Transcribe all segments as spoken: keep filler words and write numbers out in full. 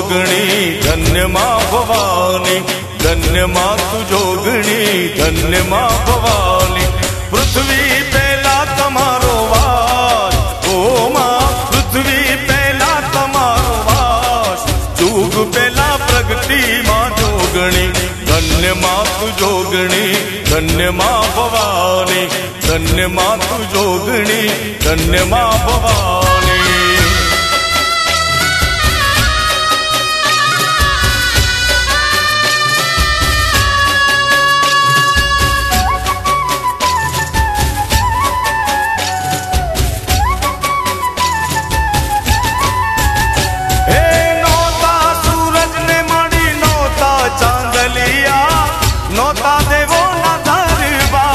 जोगणी धन्य मां भवानी, धन्य मां तू जोगणी धन्य मां भवानी। पृथ्वी पहला तमारो वास, ओ मां पृथ्वी पहला तमारो वास, जुग पहला प्रगति मां जोगणी, धन्य मां तू जोगणी धन्य मां भवानी, धन्य मां तू जोगणी धन्य मां भवानी। नौता देवो ना दरबार,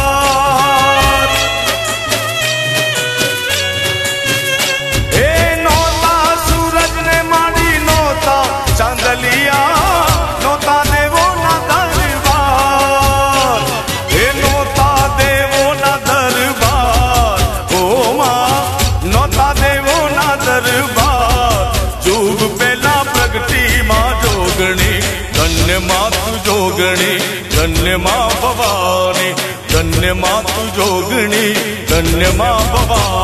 ए नौता सूरज ने मारी नौता चांदलिया, नौता देवो ना दरबार, ए नौता देवो ना दरबार, ओ मां नौता देवो ना दरबार। जुग पहला प्रगति मां जोगणी, धन्य मां तू जोगणी धन्य मां भवानी, धन्य मां तू जोगणी धन्य मां भवानी।